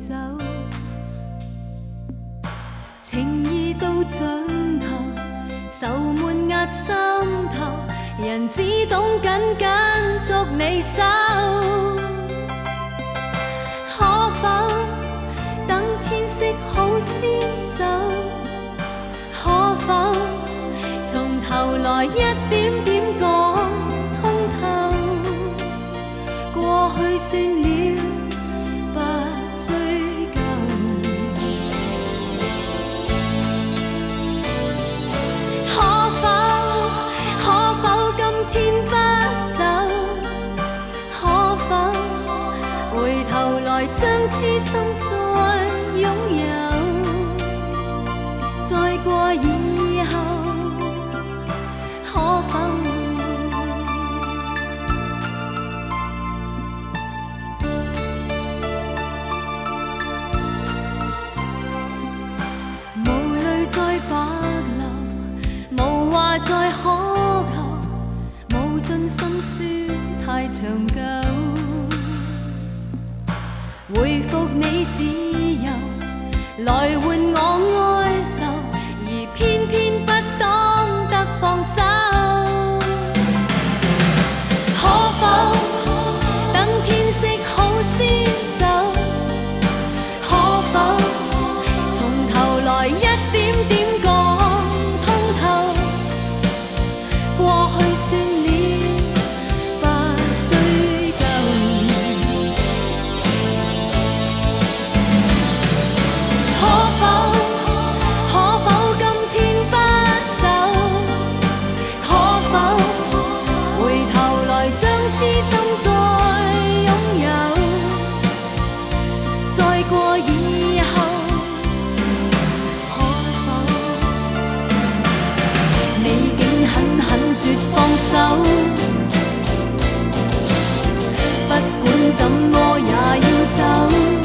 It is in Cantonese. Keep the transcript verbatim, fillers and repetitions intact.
走，情意到盡頭，愁悶壓心頭，人只懂緊緊捉你手。可否等天色好先走？可否從頭來一點點講通透？過去算了，不追究。可否可否今天不走？可否回頭來將痴心再擁有？再過以後，可否？無淚再白流，無話再可求，無盡心酸太長久。回復你自由，來換我哀愁，而偏偏不懂得放手。可否等天色好先走？可否從頭來一點點講通透？過去算了，不追究。可否可否今天不走？可否回頭來將痴心再擁有？再過以後，可否你竟狠狠說放手？不管怎麼也要走。